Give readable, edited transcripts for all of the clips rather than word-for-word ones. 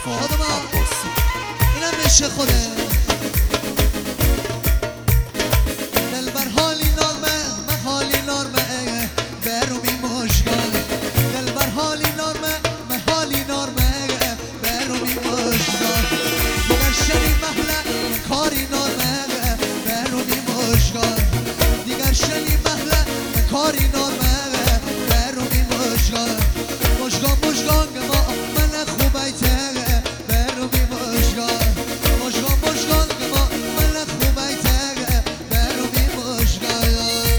عباسی. اینم عشق خوده دلبر حالی نارمه من حالی نارمه برومی مشکل دلبر حالی نارمه من حالی نارمه برومی مشکل دیگر شنی محله من کاری نارمه برومی مشکل دیگر شنی محله من کاری نارمه برومی مشکل مشکل ما من خوبیته برومی مشکل مشکل ما من خوبیته برومی مشکل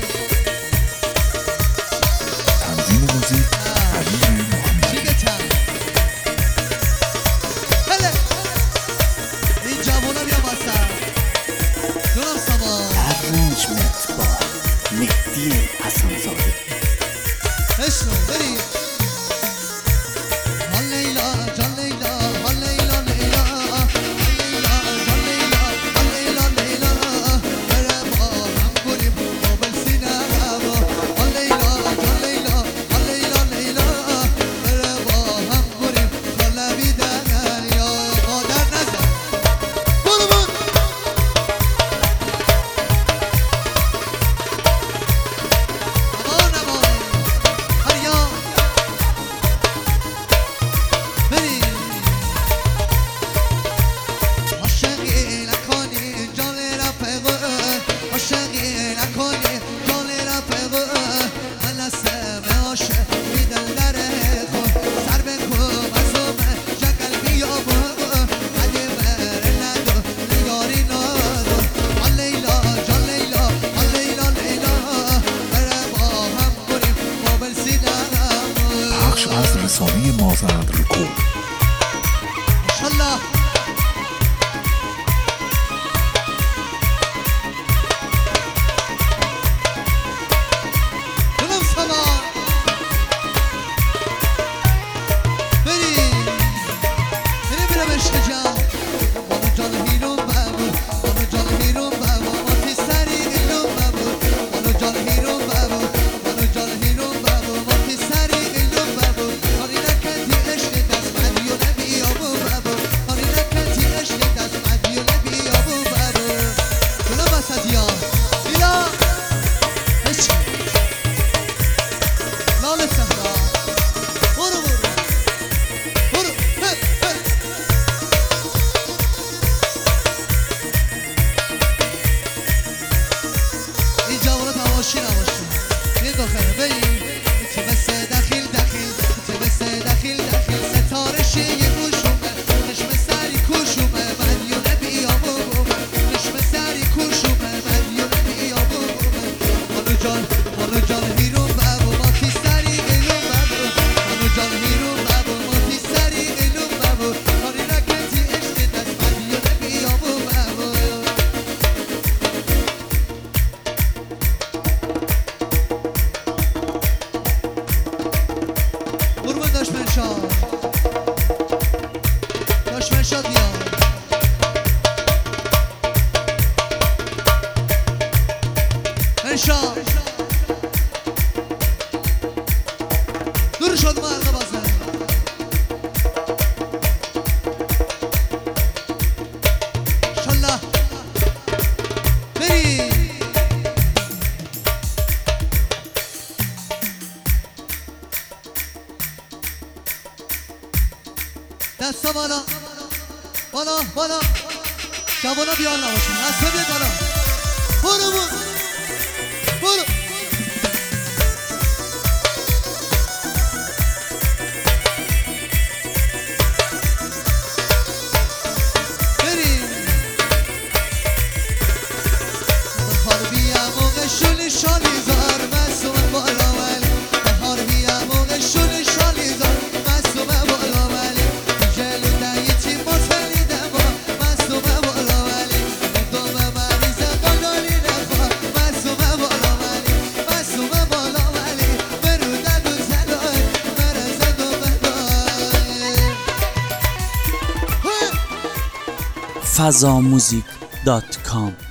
تنظیم موزیک علی محمدی. دیگه تن هله این جوونا بیا واسه دونم سامان ارنجمنت با مهدی حسن‌زاده. اسمو بریم حال لیلا جان لیلا حال لیلا لیلا حال لیلا جان لیلا حال لیلا لیلا بره با هم بریم قابل سینه هوا حال لیلا جان لیلا حال لیلا لیلا بره با هم بریم خالبی دریا مادر نزن برو بود امان امان هریا بریم عاشقی نکنی جان رفقه عاشقی نکنی جان رفقه من هستم عاشق میدم در خود سر بکن از من جگل بیابو اگه بره ندو نگاری ندو حال لیلا جان لیلا حال لیلا لیلا بره با هم بریم قابل سینم پخش از رسانه مازند رکورد. ماشالله دلم سلام بریم بریم عشق جان بانو جان هیرون بابو بانو جان هیرون بابو ما تی سری ایلون بابو بانو جان هیرون بابو بانو جان هیرون بابو ما تی سری ایلون بابو کاری نکردی عشق دست مدیو نبیابو بابو کاری نکردی عشق دست مدیو نبیابو بابو جلو بسدی ها ایلا عشق لال سهرا برو برو برو هه هه این جوانا تماشی نباشون یه داخله بریم تو بسه دخیل تو بسه دخیل ستاره شیه روشومه نشم سری کوشومه من یو نبیابو نشم سری کوشومه من یو نبیابو مانو جان هیرون بابو ما تی سری ایلون بابو مانو جان هیرون بابو ما تی سری ایلون بابو کاری نکردی عشق دست من یو نبیابو بابو قربون داشت منشاد بیا منشاد دور شد ما حلقه بازه انشالله بریم دستا بالا بالا بالا جوانا بیان نباشن دستا بیاد بالا برو برو بریم بخار بیا موقع شونی شالی زار مسوم بالا ولی بخار بیا موقع شونی شالی زار مسوم بالا ولی جلو دایتی مطلی دما مسوم بالا ولی دوم مریض قدالی نفا مسوم بالا ولی مسوم بالا ولی برو ددو زلای مرزد و بدای fazamusic.com